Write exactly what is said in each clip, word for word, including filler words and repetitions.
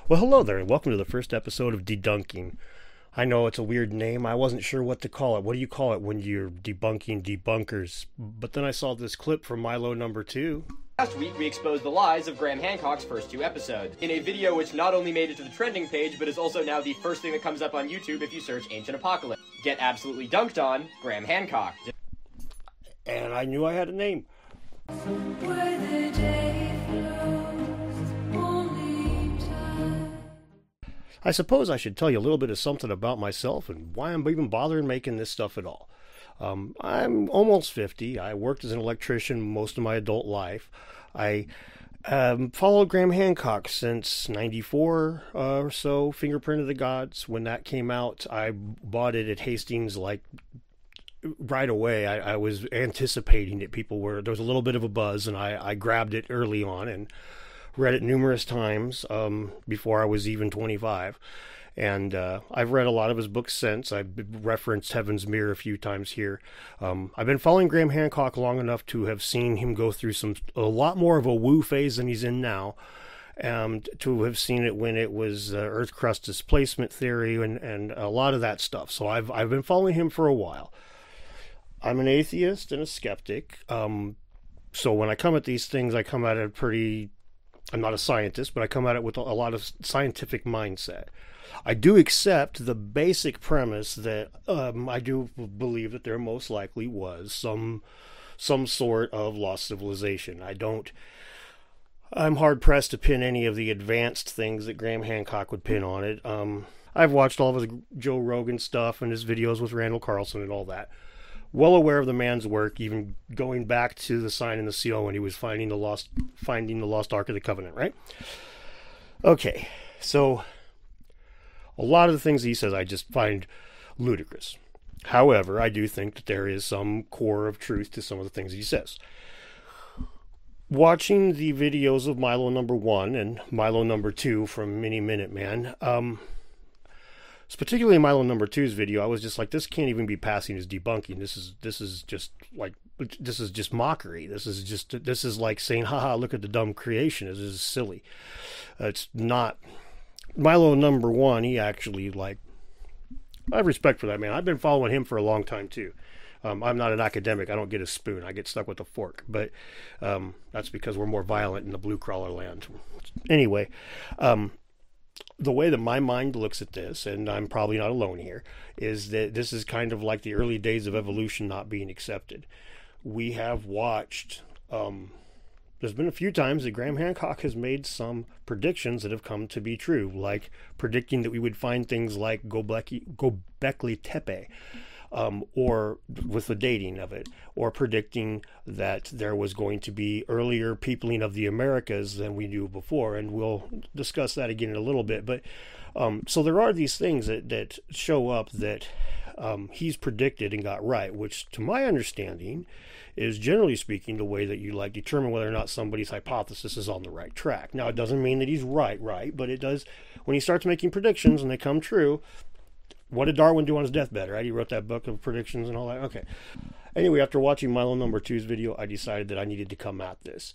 Well, hello there, and welcome to the first episode of Dedunking. I know it's a weird name. I wasn't sure what to call it. What do you call it when you're debunking debunkers? But then I saw this clip from Milo number two. Last week, we exposed the lies of Graham Hancock's first two episodes, in a video which not only made it to the trending page, but is also now the first thing that comes up on YouTube if you search Ancient Apocalypse. Get absolutely dunked on, Graham Hancock. And I knew I had a name. Where the day flows, only time. I suppose I should tell you a little bit of something about myself and why I'm even bothering making this stuff at all. Um, I'm almost fifty. I worked as an electrician most of my adult life. I um, followed Graham Hancock since ninety-four uh, or so, Fingerprint of the Gods. When that came out, I bought it at Hastings like right away. I, I was anticipating it. People were, there was a little bit of a buzz, and I, I grabbed it early on and read it numerous times um, before I was even twenty-five. And uh, I've read a lot of his books since. I've referenced Heaven's Mirror a few times here. Um, I've been following Graham Hancock long enough to have seen him go through some a lot more of a woo phase than he's in now. And to have seen it when it was uh, Earth crust displacement theory and, and a lot of that stuff. So I've I've been following him for a while. I'm an atheist and a skeptic. Um, so when I come at these things, I come at it pretty... I'm not a scientist, but I come at it with a lot of scientific mindset. I do accept the basic premise that um, I do believe that there most likely was some some sort of lost civilization. I don't... I'm hard-pressed to pin any of the advanced things that Graham Hancock would pin on it. Um, I've watched all of his Joe Rogan stuff and his videos with Randall Carlson and all that. Well aware of the man's work, even going back to the sign and the seal when he was finding the lost, finding the lost Ark of the Covenant, right? Okay, so a lot of the things he says I just find ludicrous. However, I do think that there is some core of truth to some of the things he says. Watching the videos of Milo number one and Milo number two from Mini Minute Man, um... particularly Milo number two's video, I was just like, this can't even be passing as debunking. This is this is just like this is just mockery. This is just this is like saying, haha, look at the dumb creation. This is silly. Uh, it's not. Milo number one, he actually, like, I have respect for that man. I've been following him for a long time too. Um, I'm not an academic. I don't get a spoon. I get stuck with a fork. But um, that's because we're more violent in the blue crawler land. Anyway, um, the way that my mind looks at this, and I'm probably not alone here, is that this is kind of like the early days of evolution not being accepted. We have watched, um, there's been a few times that Graham Hancock has made some predictions that have come to be true, like predicting that we would find things like Göbekli, Göbekli Tepe, um, or with the dating of it, or predicting that there was going to be earlier peopling of the Americas than we knew before, and we'll discuss that again in a little bit. But um, so there are these things that, that show up that um, he's predicted and got right, which to my understanding is, generally speaking, the way that you like determine whether or not somebody's hypothesis is on the right track. Now, it doesn't mean that he's right, right, but it does, when he starts making predictions and they come true. What did Darwin do on his deathbed, right? He wrote that book of predictions and all that. Okay. Anyway, after watching Milo number two's video, I decided that I needed to come at this.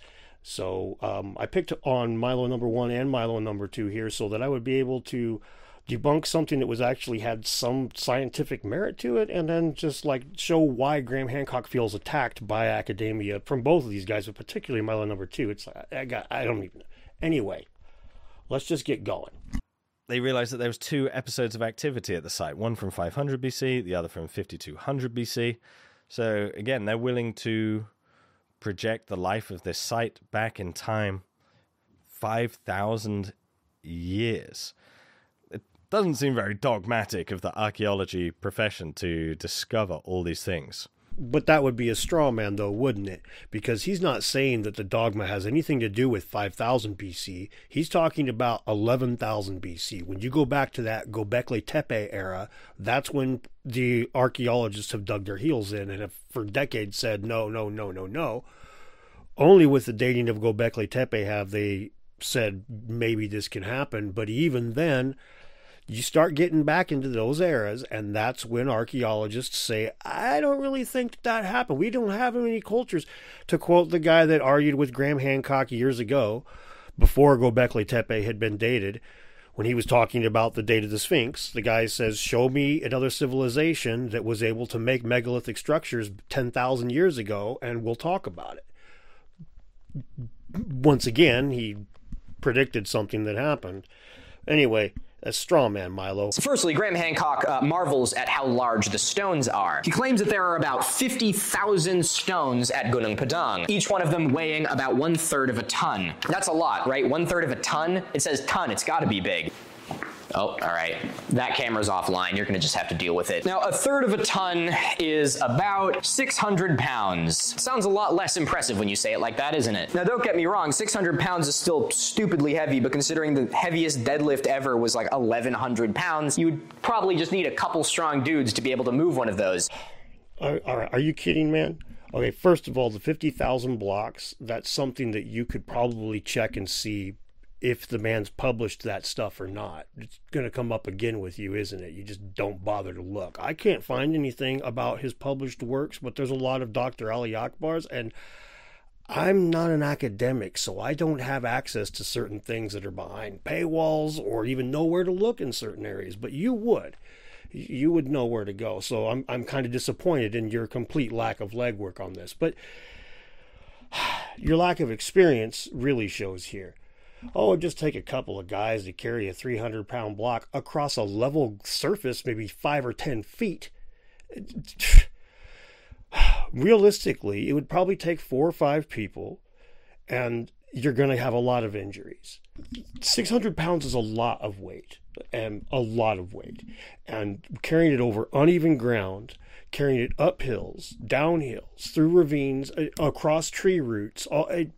So um, I picked on Milo number one and Milo number two here so that I would be able to debunk something that was actually had some scientific merit to it, and then just like show why Graham Hancock feels attacked by academia from both of these guys, but particularly Milo number two. It's like, I got, I don't even know. Anyway, let's just get going. They realized that there was two episodes of activity at the site, one from five hundred B C, the other from fifty-two hundred B C. So again, they're willing to project the life of this site back in time five thousand years. It doesn't seem very dogmatic of the archaeology profession to discover all these things. But that would be a straw man, though, wouldn't it? Because he's not saying that the dogma has anything to do with five thousand B C. He's talking about eleven thousand B C. When you go back to that Göbekli Tepe era, that's when the archaeologists have dug their heels in and have for decades said, no, no, no, no, no. Only with the dating of Göbekli Tepe have they said maybe this can happen. But even then, you start getting back into those eras, and that's when archaeologists say, I don't really think that, that happened. We don't have any cultures. To quote the guy that argued with Graham Hancock years ago, before Göbekli Tepe had been dated, when he was talking about the date of the Sphinx, the guy says, show me another civilization that was able to make megalithic structures ten thousand years ago, and we'll talk about it. Once again, he predicted something that happened. Anyway, a straw man, Milo. Firstly, Graham Hancock uh, marvels at how large the stones are. He claims that there are about fifty thousand stones at Gunung Padang, each one of them weighing about one third of a ton. That's a lot, right? One third of a ton? It says ton, it's gotta be big. Oh, all right. That camera's offline. You're gonna just have to deal with it. Now, a third of a ton is about six hundred pounds. Sounds a lot less impressive when you say it like that, isn't it? Now, don't get me wrong, six hundred pounds is still stupidly heavy, but considering the heaviest deadlift ever was like eleven hundred pounds, you would probably just need a couple strong dudes to be able to move one of those. All right, are you kidding, man? Okay, first of all, the fifty thousand blocks, that's something that you could probably check and see if the man's published that stuff or not. It's going to come up again with you, isn't it? You just don't bother to look. I can't find anything about his published works, but there's a lot of Doctor Ali Akbar's, and I'm not an academic, so I don't have access to certain things that are behind paywalls or even know where to look in certain areas, but you would. You would know where to go. So I'm I'm kind of disappointed in your complete lack of legwork on this, but your lack of experience really shows here. Oh, it'd just take a couple of guys to carry a three hundred pound block across a level surface, maybe five or ten feet. Realistically, it would probably take four or five people, and you're going to have a lot of injuries. six hundred pounds is a lot of weight, and a lot of weight. And carrying it over uneven ground, carrying it up hills, down hills, through ravines, across tree roots, all... It,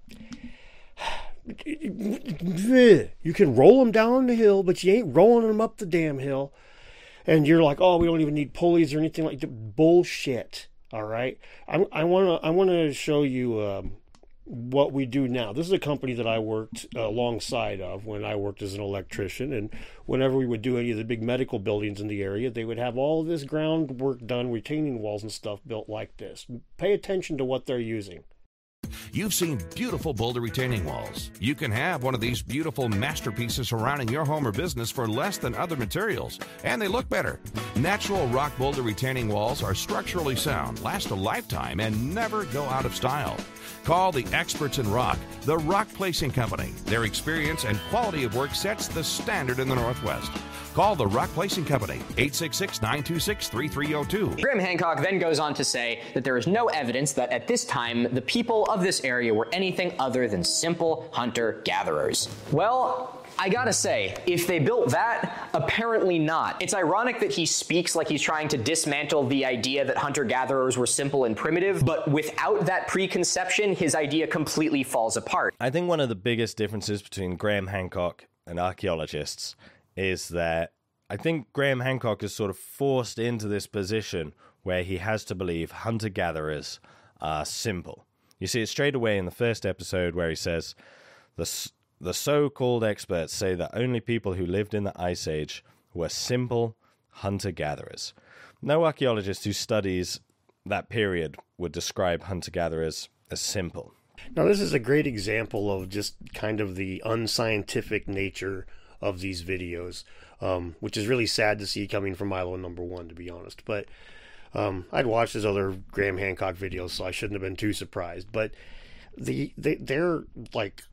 you can roll them down the hill, but you ain't rolling them up the damn hill. And you're like, oh, we don't even need pulleys or anything like that. Bullshit. All right. I, I want to I want to show you um, what we do now. This is a company that I worked uh, alongside of when I worked as an electrician. And whenever we would do any of the big medical buildings in the area, they would have all of this groundwork done, retaining walls and stuff built like this. Pay attention to what they're using. You've seen beautiful boulder retaining walls. You can have one of these beautiful masterpieces surrounding your home or business for less than other materials, and they look better. Natural rock boulder retaining walls are structurally sound, last a lifetime, and never go out of style. Call the experts in rock, the Rock Placing Company. Their experience and quality of work sets the standard in the Northwest. Call the Rock Placing Company, eight six six, nine two six, three three zero two. Graham Hancock then goes on to say that there is no evidence that at this time the people of this area were anything other than simple hunter-gatherers. Well, I gotta say, if they built that, apparently not. It's ironic that he speaks like he's trying to dismantle the idea that hunter-gatherers were simple and primitive, but without that preconception, his idea completely falls apart. I think one of the biggest differences between Graham Hancock and archaeologists is that I think Graham Hancock is sort of forced into this position where he has to believe hunter-gatherers are simple. You see it straight away in the first episode where he says, the, the so-called experts say that only people who lived in the Ice Age were simple hunter-gatherers. No archaeologist who studies that period would describe hunter-gatherers as simple. Now, this is a great example of just kind of the unscientific nature of these videos, um, which is really sad to see coming from Milo number one, to be honest. But um, I'd watched his other Graham Hancock videos, so I shouldn't have been too surprised. But the, the their like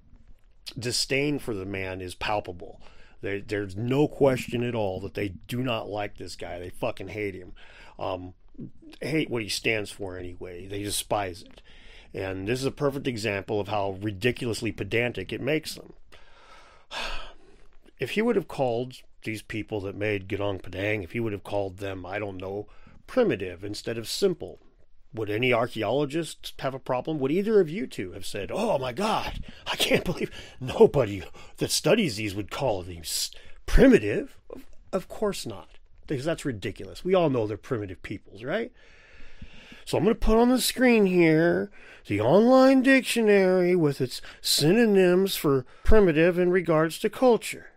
disdain for the man is palpable. There, there's no question at all that they do not like this guy. They fucking hate him. Um, hate what he stands for anyway. They despise it. And this is a perfect example of how ridiculously pedantic it makes them. If he would have called these people that made Gunung Padang, if he would have called them, I don't know, primitive instead of simple, would any archaeologist have a problem? Would either of you two have said, oh my God, I can't believe nobody that studies these would call these primitive? Of course not, because that's ridiculous. We all know they're primitive peoples, right? So I'm going to put on the screen here the online dictionary with its synonyms for primitive in regards to culture.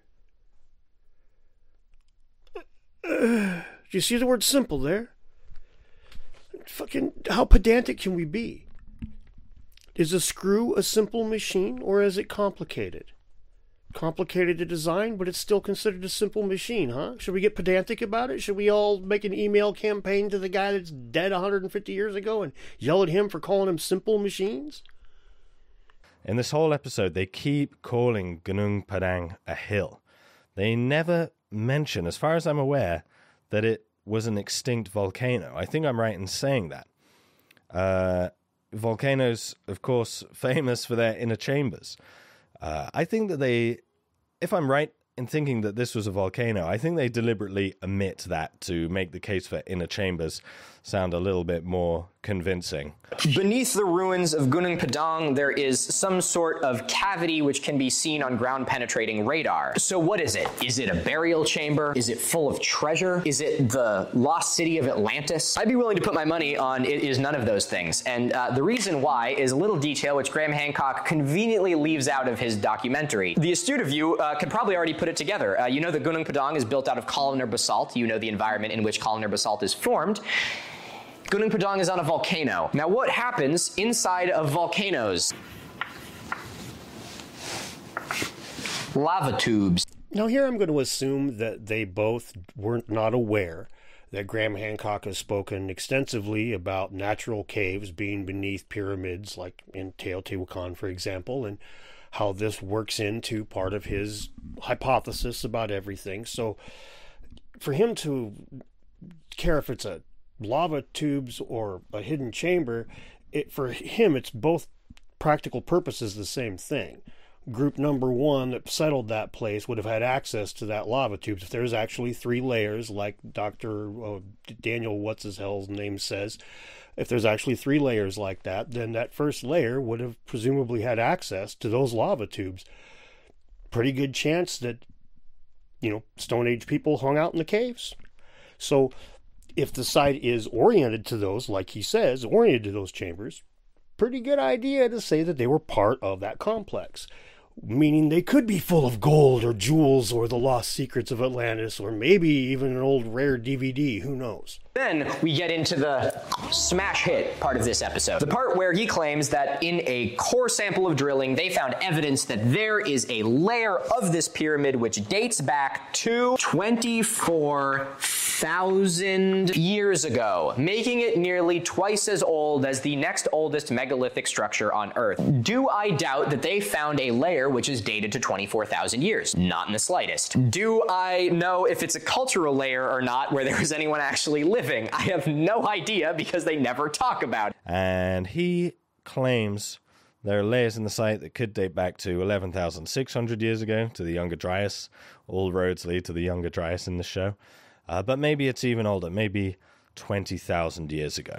Uh, do you see the word simple there? Fucking, how pedantic can we be? Is a screw a simple machine, or is it complicated? complicated to design, but it's still considered a simple machine, huh? Should we get pedantic about it? Should we all make an email campaign to the guy that's dead one hundred fifty years ago and yell at him for calling them simple machines? In this whole episode, they keep calling Gunung Padang a hill. They never mention, as far as I'm aware, that it was an extinct volcano. I think I'm right in saying that. Uh, volcanoes, of course, famous for their inner chambers. Uh, I think that they, if I'm right in thinking that this was a volcano, I think they deliberately omit that to make the case for inner chambers sound a little bit more convincing. Beneath the ruins of Gunung Padang, there is some sort of cavity which can be seen on ground-penetrating radar. So what is it? Is it a burial chamber? Is it full of treasure? Is it the lost city of Atlantis? I'd be willing to put my money on it is none of those things. And uh, the reason why is a little detail which Graham Hancock conveniently leaves out of his documentary. The astute of you uh, could probably already put it together. Uh, you know that Gunung Padang is built out of columnar basalt. You know the environment in which columnar basalt is formed. Gunung Padang is on a volcano. Now, what happens inside of volcanoes? Lava tubes. Now, here I'm going to assume that they both weren't not aware that Graham Hancock has spoken extensively about natural caves being beneath pyramids, like in Teotihuacan, for example, and how this works into part of his hypothesis about everything. So, for him to care if it's a lava tubes or a hidden chamber, it, for him it's both practical purposes the same thing. Group number one that settled that place would have had access to that lava tubes. If there's actually three layers, like Doctor Uh, Daniel what's his hell's name says, if there's actually three layers like that, then that first layer would have presumably had access to those lava tubes. Pretty good chance that, you know, Stone Age people hung out in the caves. So if the site is oriented to those, like he says, oriented to those chambers, pretty good idea to say that they were part of that complex. Meaning they could be full of gold or jewels or the lost secrets of Atlantis or maybe even an old rare D V D, who knows. Then we get into the smash hit part of this episode. The part where he claims that in a core sample of drilling, they found evidence that there is a layer of this pyramid which dates back to twenty-four thousand years ago, making it nearly twice as old as the next oldest megalithic structure on Earth. Do I doubt that they found a layer which is dated to twenty-four thousand years? Not in the slightest. Do I know if it's a cultural layer or not where there was anyone actually living? I have no idea because they never talk about it. And he claims there are layers in the site that could date back to eleven thousand six hundred years ago, to the Younger Dryas. All roads lead to the Younger Dryas in the show. Uh, but maybe it's even older, maybe twenty thousand years ago.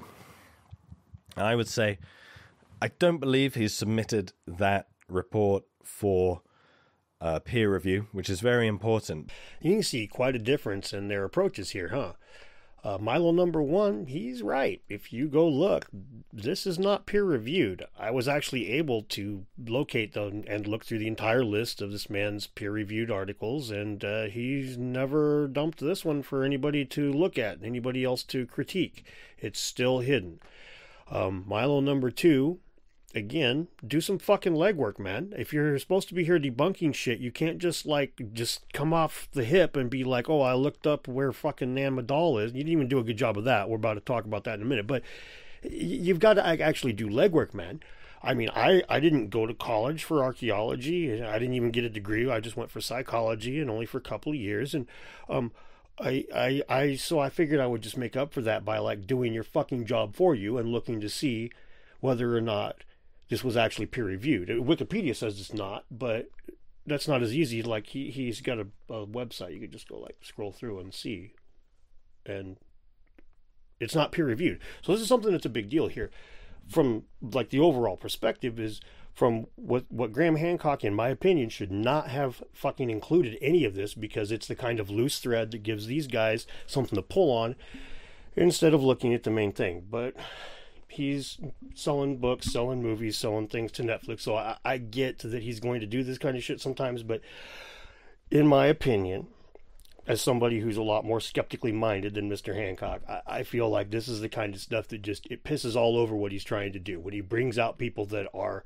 I would say I don't believe he's submitted that report for uh, peer review, which is very important. You can see quite a difference in their approaches here, huh? Uh, Milo number one, he's right. If you go look, this is not peer-reviewed. I was actually able to locate them and look through the entire list of this man's peer-reviewed articles, and uh, he's never dumped this one for anybody to look at, anybody else to critique. It's still hidden. Um, Milo number two, again, do some fucking legwork, man. If you're supposed to be here debunking shit, you can't just, like, just come off the hip and be like, oh, I looked up where fucking Nan Madol is. You didn't even do a good job of that. We're about to talk about that in a minute. But you've got to actually do legwork, man. I mean, I, I didn't go to college for archaeology. I didn't even get a degree. I just went for psychology, and only for a couple of years. And, um... I, I, I, so I figured I would just make up for that by, like, doing your fucking job for you and looking to see whether or not this was actually peer-reviewed. Wikipedia says it's not, but that's not as easy. Like, he, he's got a, a website. You could just go, like, scroll through and see. And it's not peer-reviewed. So this is something that's a big deal here. From, like, the overall perspective is from what, what Graham Hancock, in my opinion, should not have fucking included any of this, because it's the kind of loose thread that gives these guys something to pull on instead of looking at the main thing. But he's selling books, selling movies, selling things to Netflix, so I, I get that he's going to do this kind of shit sometimes, but in my opinion, as somebody who's a lot more skeptically minded than Mister Hancock, I, I feel like this is the kind of stuff that just, it pisses all over what he's trying to do. When he brings out people that are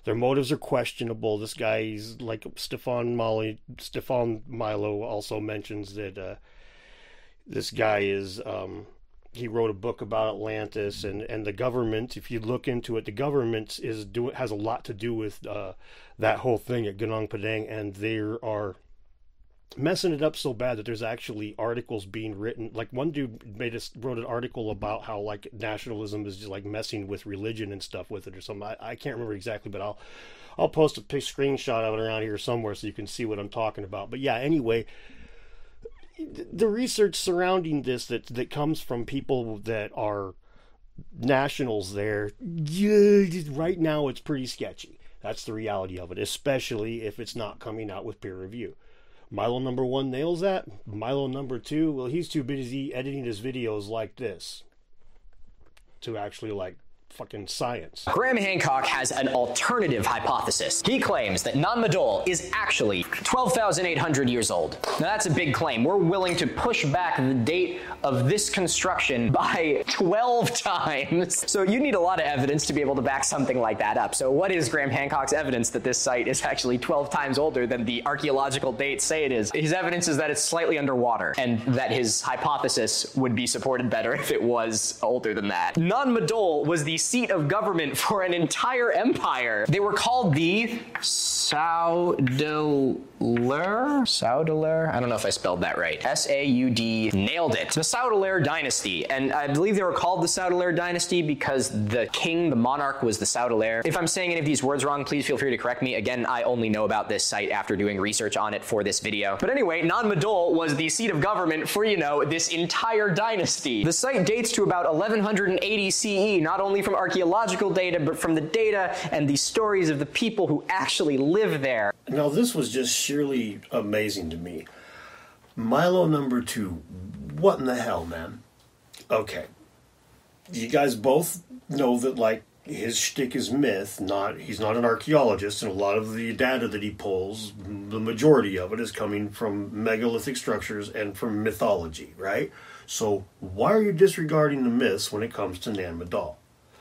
their motives are questionable. This guy's like Stefan Molly, Stefan Milo also mentions that uh, this guy is, um, he wrote a book about Atlantis, and, and the government, if you look into it, the government is do, has a lot to do with uh, that whole thing at Gunung Padang, and there are messing it up so bad that there's actually articles being written. Like one dude made us wrote an article about how like nationalism is just like messing with religion and stuff with it or something. I, I can't remember exactly, but I'll I'll post a big screenshot of it around here somewhere so you can see what I'm talking about. But yeah, anyway, the research surrounding this that that comes from people that are nationals there, yeah, right now it's pretty sketchy. That's the reality of it, especially if it's not coming out with peer review. Milo number one nails that. Milo number two, well, he's too busy editing his videos like this to actually like fucking science. Graham Hancock has an alternative hypothesis. He claims that Nan Madol is actually twelve thousand eight hundred years old. Now that's a big claim. We're willing to push back the date of this construction by twelve times. So you need a lot of evidence to be able to back something like that up. So what is Graham Hancock's evidence that this site is actually twelve times older than the archaeological dates say it is? His evidence is that it's slightly underwater, and that his hypothesis would be supported better if it was older than that. Nan Madol was the seat of government for an entire empire. They were called the Saudeleur? Saudeleur? I don't know if I spelled that right. S A U D. Nailed it. The Saudeleur dynasty. And I believe they were called the Saudeleur dynasty because the king, the monarch, was the Saudeleur. If I'm saying any of these words wrong, please feel free to correct me. Again, I only know about this site after doing research on it for this video. But anyway, Nan Madol was the seat of government for, you know, this entire dynasty. The site dates to about eleven eighty C E, not only from archaeological data, but from the data and the stories of the people who actually live there. Now, this was just sheerly amazing to me. Milo number two, what in the hell, man? Okay. You guys both know that, like, his shtick is myth, not, he's not an archaeologist, and a lot of the data that he pulls, the majority of it is coming from megalithic structures and from mythology, right? So why are you disregarding the myths when it comes to Nan Madol?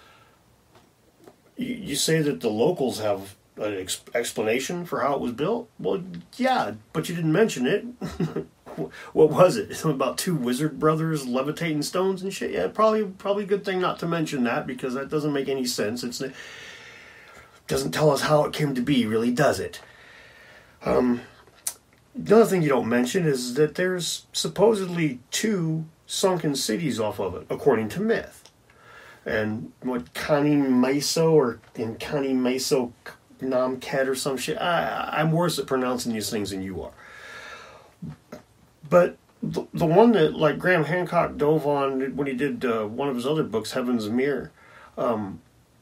You, you say that the locals have an ex- explanation for how it was built? Well, yeah, but you didn't mention it. What was it? Something about two wizard brothers levitating stones and shit? Yeah, probably probably a good thing not to mention that, because that doesn't make any sense. It's, it doesn't tell us how it came to be, really, does it? Um, another thing you don't mention is that there's supposedly two sunken cities off of it, according to myth. And what, Kani Meso or in Kani Meso Namket or some shit? I, I'm worse at pronouncing these things than you are. But the, the one that, like, Graham Hancock dove on when he did uh, one of his other books, Heaven's Mirror, um,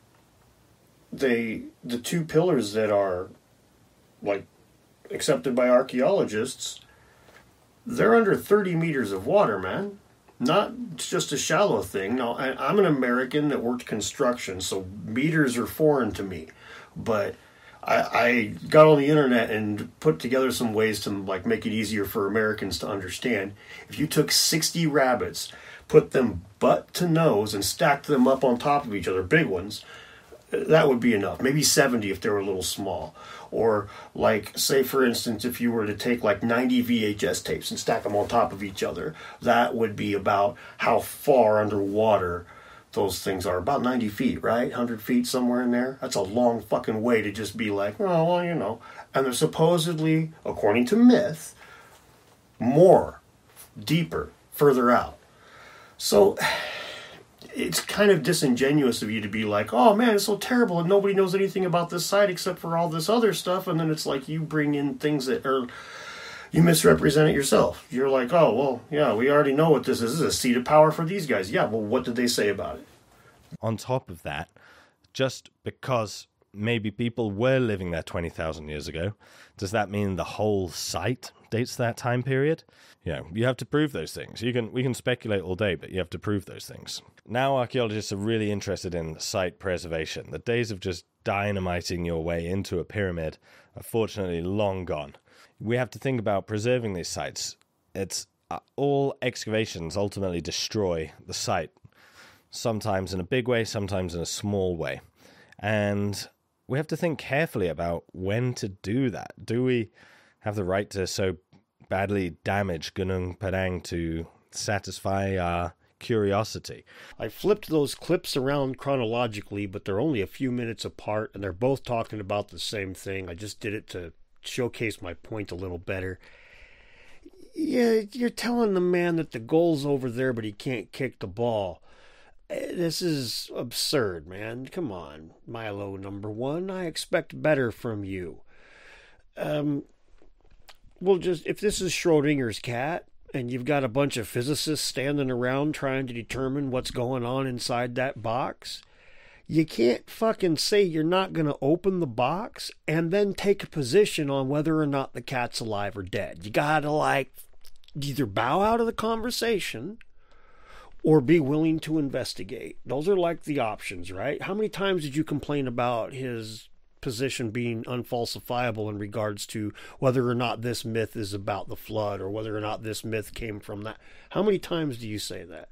they the two pillars that are, like, accepted by archaeologists, they're under thirty meters of water, man. Not just a shallow thing. Now, I, I'm an American that worked construction, so meters are foreign to me. But I, I got on the internet and put together some ways to, like, make it easier for Americans to understand. If you took sixty rabbits, put them butt to nose, and stacked them up on top of each other, big ones, that would be enough. Maybe seventy if they were a little small. Or, like, say, for instance, if you were to take, like, ninety V H S tapes and stack them on top of each other, that would be about how far underwater those things are. About ninety feet, right? one hundred feet, somewhere in there. That's a long fucking way to just be like, oh, well, you know. And they're supposedly, according to myth, more, deeper, further out. So it's kind of disingenuous of you to be like, oh man, it's so terrible and nobody knows anything about this site except for all this other stuff. And then it's like you bring in things that are, you misrepresent it yourself. You're like, oh, well, yeah, we already know what this is. This is a seat of power for these guys. Yeah, well, what did they say about it? On top of that, just because maybe people were living there twenty thousand years ago, does that mean the whole site dates that time period? Yeah, you have to prove those things. You can we can speculate all day, but you have to prove those things. Now archaeologists are really interested in site preservation. The days of just dynamiting your way into a pyramid are fortunately long gone. We have to think about preserving these sites. It's uh, all excavations ultimately destroy the site, sometimes in a big way, sometimes in a small way. And we have to think carefully about when to do that. Do we have the right to so badly damage Gunung Padang to satisfy our curiosity? I flipped those clips around chronologically, but they're only a few minutes apart, and they're both talking about the same thing. I just did it to showcase my point a little better. Yeah, you're telling the man that the goal's over there, but he can't kick the ball. This is absurd, man. Come on, Milo number one. I expect better from you. Um, well, just if this is Schrodinger's cat, and you've got a bunch of physicists standing around trying to determine what's going on inside that box, you can't fucking say you're not going to open the box and then take a position on whether or not the cat's alive or dead. You got to, like, either bow out of the conversation or be willing to investigate. Those are, like, the options, right? How many times did you complain about his position being unfalsifiable in regards to whether or not this myth is about the flood or whether or not this myth came from that? How many times do you say that?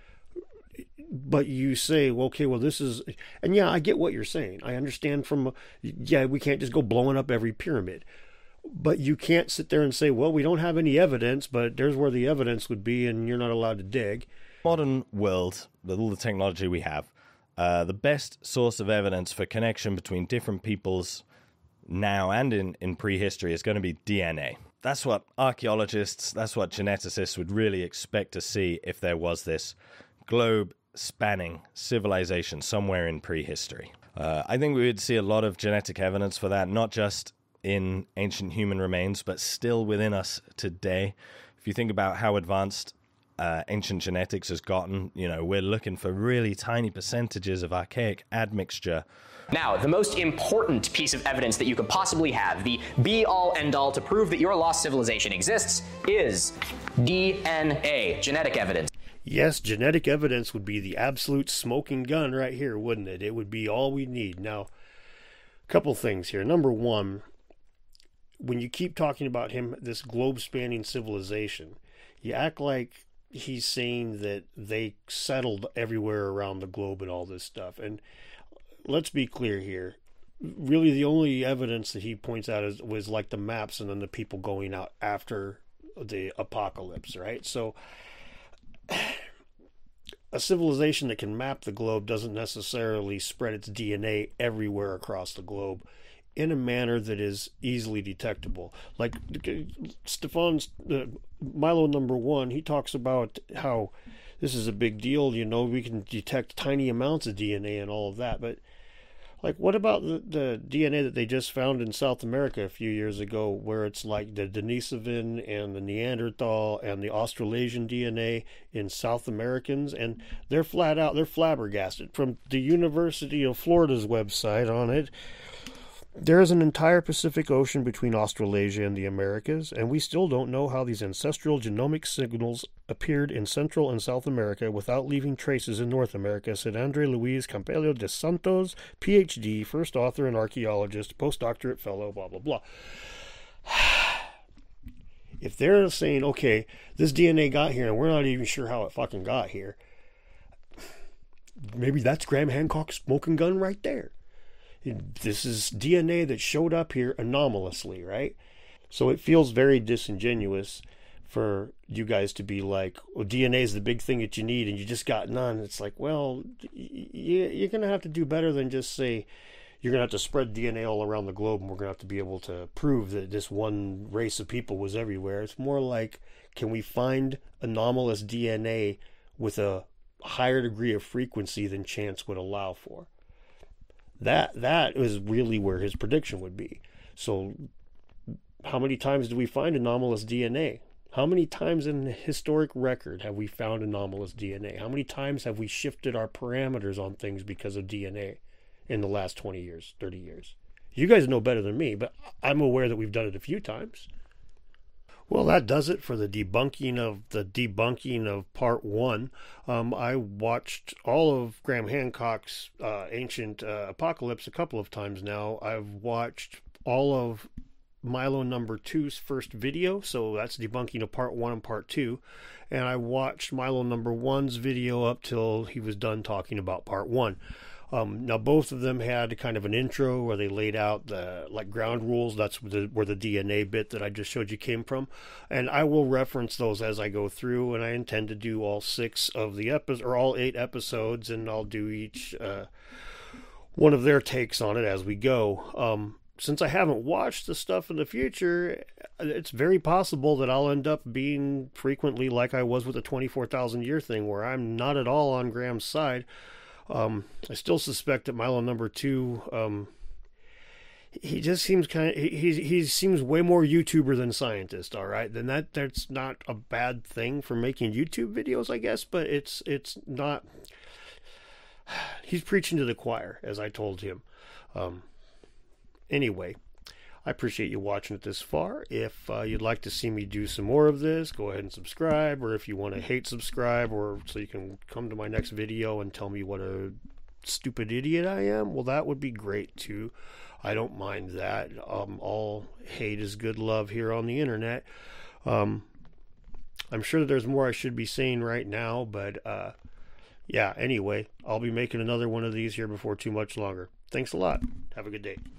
But you say, well, okay, well, this is, and yeah, I get what you're saying. I understand from, yeah, we can't just go blowing up every pyramid. But you can't sit there and say, well, we don't have any evidence, but there's where the evidence would be, and you're not allowed to dig. Modern world, with all the technology we have, uh, the best source of evidence for connection between different peoples now and in, in prehistory is going to be D N A. That's what archaeologists, that's what geneticists would really expect to see if there was this globe-spanning civilization somewhere in prehistory. Uh, I think we would see a lot of genetic evidence for that, not just in ancient human remains, but still within us today. If you think about how advanced uh, ancient genetics has gotten, you know, we're looking for really tiny percentages of archaic admixture. Now, the most important piece of evidence that you could possibly have, the be-all, end-all to prove that your lost civilization exists, is D N A, genetic evidence. Yes, genetic evidence would be the absolute smoking gun right here, wouldn't it? It would be all we need. Now, a couple things here. Number one, when you keep talking about him, this globe-spanning civilization, you act like he's saying that they settled everywhere around the globe and all this stuff. And let's be clear here. Really, the only evidence that he points out is was like the maps and then the people going out after the apocalypse, right? So a civilization that can map the globe doesn't necessarily spread its D N A everywhere across the globe in a manner that is easily detectable. Like Stefan's uh, Milo number one, he talks about how this is a big deal. You know, we can detect tiny amounts of D N A and all of that. But like, what about the, the D N A that they just found in South America a few years ago, where it's like the Denisovan and the Neanderthal and the Australasian D N A in South Americans? And they're flat out, they're flabbergasted. From the University of Florida's website on it, there is an entire Pacific Ocean between Australasia and the Americas, and we still don't know how these ancestral genomic signals appeared in Central and South America without leaving traces in North America, said Andre Luis Campello de Santos, P H D, first author and archaeologist, postdoctorate fellow, blah, blah, blah. If they're saying, okay, this D N A got here and we're not even sure how it fucking got here, maybe that's Graham Hancock's smoking gun right there. This is D N A that showed up here anomalously, right? So it feels very disingenuous for you guys to be like, well, D N A is the big thing that you need and you just got none. It's like, well, you're going to have to do better than just say you're going to have to spread D N A all around the globe and we're going to have to be able to prove that this one race of people was everywhere. It's more like, can we find anomalous D N A with a higher degree of frequency than chance would allow for? That that is really where his prediction would be. So how many times do we find anomalous D N A? How many times in the historic record have we found anomalous D N A? How many times have we shifted our parameters on things because of D N A in the last twenty years, thirty years? You guys know better than me, but I'm aware that we've done it a few times. Well, that does it for the debunking of the debunking of part one. Um, I watched all of Graham Hancock's uh, Ancient uh, Apocalypse a couple of times now. I've watched all of Milo number two's first video, so that's debunking of part one and part two. And I watched Milo number one's video up till he was done talking about part one. Um, now, both of them had kind of an intro where they laid out the like ground rules. That's the, where the D N A bit that I just showed you came from. And I will reference those as I go through, and I intend to do all six of the episodes, or all eight episodes, and I'll do each uh, one of their takes on it as we go. Um, since I haven't watched the stuff in the future, it's very possible that I'll end up being frequently like I was with the twenty-four thousand year thing, where I'm not at all on Graham's side. Um, I still suspect that Milo number two, um, he just seems kind of, he, he, he seems way more YouTuber than scientist. All right. Then that, that's not a bad thing for making YouTube videos, I guess, but it's, it's not, he's preaching to the choir, as I told him. Um, anyway, I appreciate you watching it this far. If uh, you'd like to see me do some more of this, go ahead and subscribe. Or if you want to hate subscribe, or so you can come to my next video and tell me what a stupid idiot I am, well, that would be great too. I don't mind that. Um, all hate is good love here on the internet. Um, I'm sure that there's more I should be saying right now, but uh, yeah, anyway, I'll be making another one of these here before too much longer. Thanks a lot. Have a good day.